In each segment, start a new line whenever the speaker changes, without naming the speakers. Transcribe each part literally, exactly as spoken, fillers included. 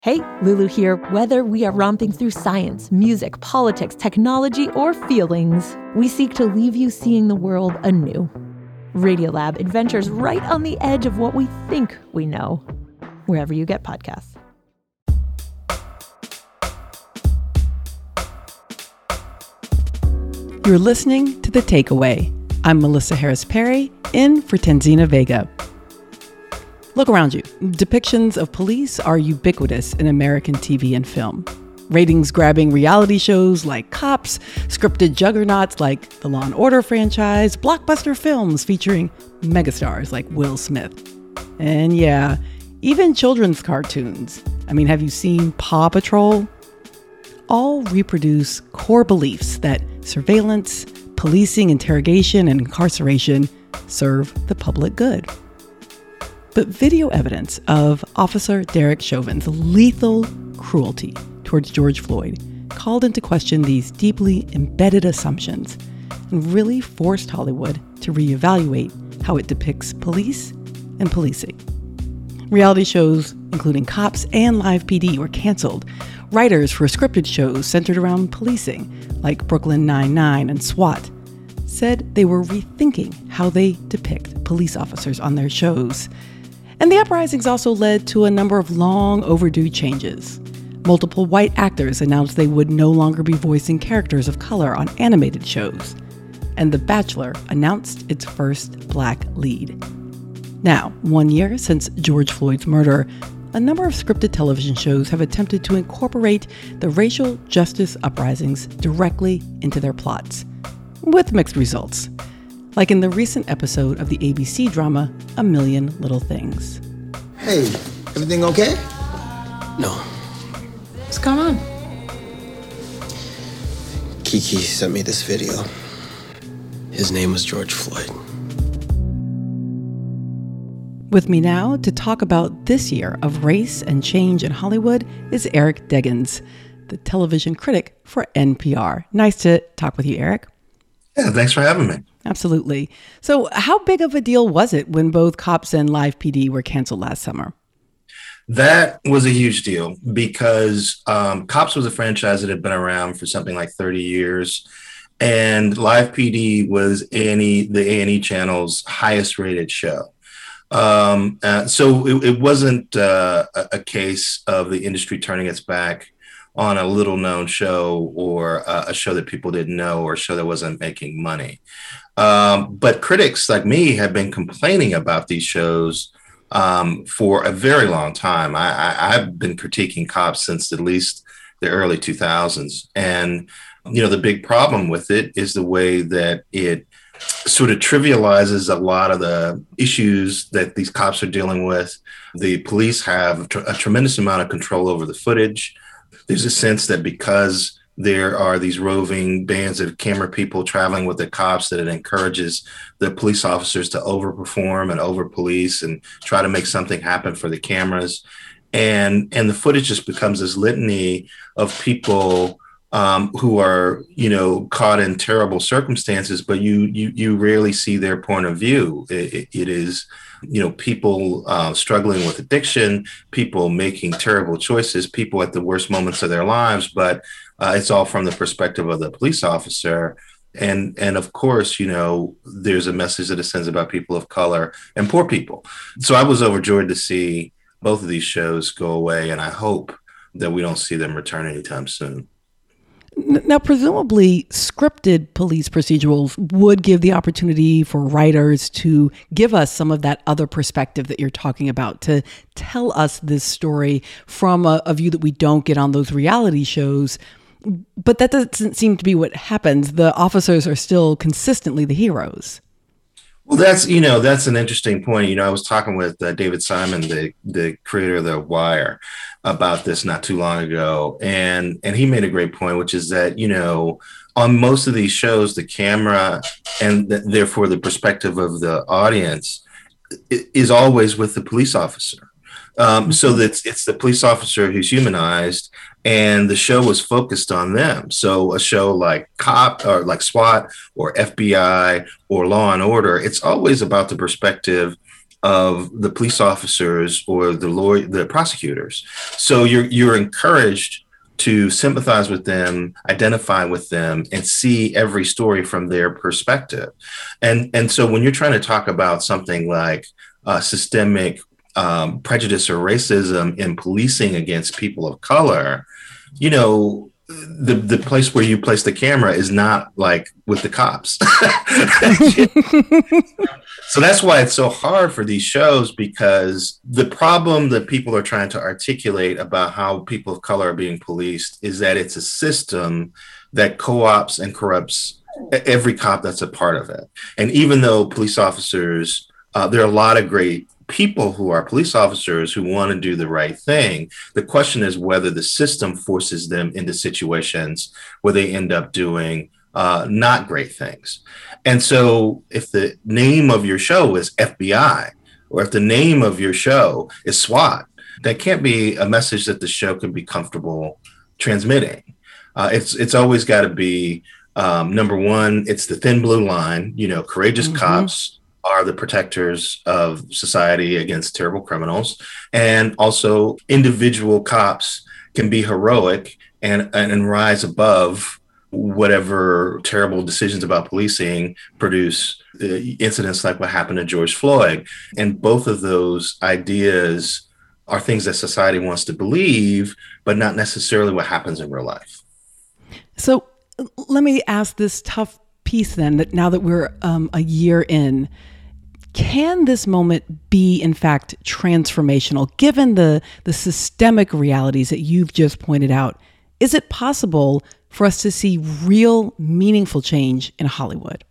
Hey, Lulu here. Whether we are romping through science, music, politics, technology, or feelings, we seek to leave you seeing the world anew. Radiolab adventures right on the edge of what we think we know, wherever you get podcasts.
You're listening to The Takeaway. I'm Melissa Harris Perry, in for Tanzina Vega. Look around you. Depictions of police are ubiquitous in American T V and film. Ratings-grabbing reality shows like Cops, scripted juggernauts like the Law and Order franchise, blockbuster films featuring megastars like Will Smith. And yeah, even children's cartoons. I mean, have you seen Paw Patrol? All reproduce core beliefs that surveillance, policing, interrogation, and incarceration serve the public good. But video evidence of Officer Derek Chauvin's lethal cruelty towards George Floyd called into question these deeply embedded assumptions and really forced Hollywood to reevaluate how it depicts police and policing. Reality shows, including Cops and Live P D, were canceled. Writers for scripted shows centered around policing, like Brooklyn Nine-Nine and SWAT, said they were rethinking how they depict police officers on their shows. And the uprisings also led to a number of long overdue changes. Multiple white actors announced they would no longer be voicing characters of color on animated shows. And The Bachelor announced its first black lead. Now, one year since George Floyd's murder, a number of scripted television shows have attempted to incorporate the racial justice uprisings directly into their plots, with mixed results. Like in the recent episode of the A B C drama, A Million Little Things.
Hey, everything okay?
No.
What's going on?
Kiki sent me this video. His name was George Floyd.
With me now to talk about this year of race and change in Hollywood is Eric Deggans, the television critic for N P R. Nice to talk with you, Eric.
Yeah, thanks for having me.
Absolutely. So how big of a deal was it when both Cops and Live P D were canceled last summer?
That was a huge deal because um, Cops was a franchise that had been around for something like thirty years. And Live P D was A and E, the A and E channel's highest rated show. Um, uh, so it, it wasn't uh, a, a case of the industry turning its back on a little known show or uh, a show that people didn't know or a show that wasn't making money. Um, but critics like me have been complaining about these shows um, for a very long time. I, I, I've been critiquing Cops since at least the early two thousands. And, you know, the big problem with it is the way that it sort of trivializes a lot of the issues that these cops are dealing with. The police have tr- a tremendous amount of control over the footage. There's a sense that because there are these roving bands of camera people traveling with the cops, that it encourages the police officers to overperform and over-police and try to make something happen for the cameras. And, and the footage just becomes this litany of people um, who are, you know, caught in terrible circumstances, but you you you rarely see their point of view. It, it is, you know, people uh, struggling with addiction, people making terrible choices, people at the worst moments of their lives, but uh, it's all from the perspective of the police officer. And, and of course, you know, there's a message that it sends about people of color and poor people. So I was overjoyed to see both of these shows go away, and I hope that we don't see them return anytime soon.
Now, presumably, scripted police procedurals would give the opportunity for writers to give us some of that other perspective that you're talking about, to tell us this story from a, a view that we don't get on those reality shows. But that doesn't seem to be what happens. The officers are still consistently the heroes.
Well, that's, you know, that's an interesting point. You know, I was talking with uh, David Simon, the the creator of The Wire, about this not too long ago. And and he made a great point, which is that, you know, on most of these shows, the camera and th- therefore the perspective of the audience is always with the police officer. Um, mm-hmm. So that it's the police officer who's humanized, and the show was focused on them. So a show like Cop or like SWAT or F B I or Law and Order, it's always about the perspective of the police officers or the lawyer, the prosecutors. So you're you're encouraged to sympathize with them, identify with them, and see every story from their perspective. And, and so when you're trying to talk about something like uh, systemic um, prejudice or racism in policing against people of color, you know, the, the place where you place the camera is not like with the cops. So that's why it's so hard for these shows, because the problem that people are trying to articulate about how people of color are being policed is that it's a system that co-ops and corrupts every cop that's a part of it. And even though police officers, uh, there are a lot of great people who are police officers who want to do the right thing. The question is whether the system forces them into situations where they end up doing uh, not great things. And so if the name of your show is F B I, or if the name of your show is SWAT, that can't be a message that the show can be comfortable transmitting. Uh, it's it's always got to be, um, number one, it's the thin blue line. You know, courageous mm-hmm. cops are the protectors of society against terrible criminals. And also individual cops can be heroic and, and, and rise above whatever terrible decisions about policing produce uh, incidents like what happened to George Floyd. And both of those ideas are things that society wants to believe, but not necessarily what happens in real life.
So let me ask this tough piece then, that now that we're um, a year in, can this moment be, in fact, transformational, given the, the systemic realities that you've just pointed out? Is it possible for us to see real, meaningful change in Hollywood?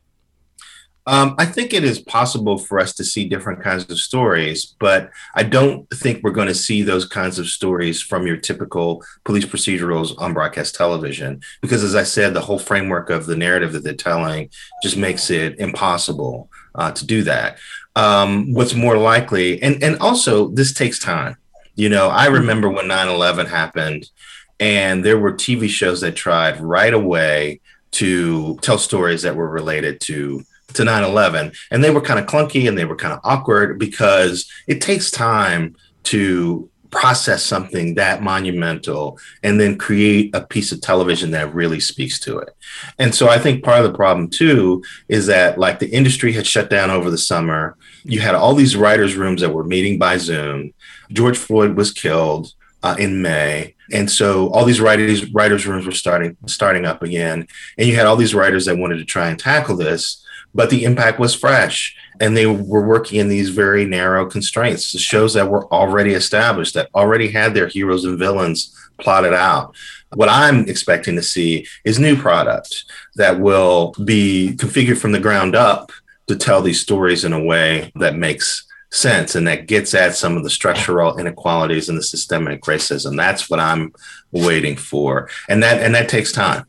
Um, I think it is possible for us to see different kinds of stories, but I don't think we're going to see those kinds of stories from your typical police procedurals on broadcast television, because, as I said, the whole framework of the narrative that they're telling just makes it impossible uh, to do that. Um, what's more likely, and, and also this takes time. You know, I remember when nine eleven happened, and there were T V shows that tried right away to tell stories that were related to to nine eleven. And they were kind of clunky and they were kind of awkward, because it takes time to process something that monumental and then create a piece of television that really speaks to it. And so I think part of the problem too is that, like, the industry had shut down over the summer. You had all these writers' rooms that were meeting by Zoom. George Floyd was killed uh, in May. And so all these writers, writers' rooms were starting, starting up again. And you had all these writers that wanted to try and tackle this, but the impact was fresh. And they were working in these very narrow constraints, the shows that were already established, that already had their heroes and villains plotted out. What I'm expecting to see is new product that will be configured from the ground up to tell these stories in a way that makes sense and that gets at some of the structural inequalities and the systemic racism. That's what I'm waiting for. And that and that takes time.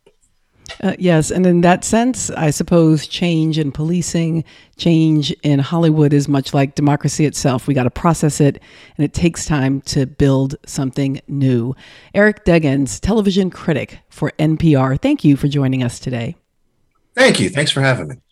Uh, yes. And in that sense, I suppose change in policing, change in Hollywood is much like democracy itself. We got to process it, and it takes time to build something new. Eric Deggans, television critic for N P R. Thank you for joining us today.
Thank you. Thanks for having me.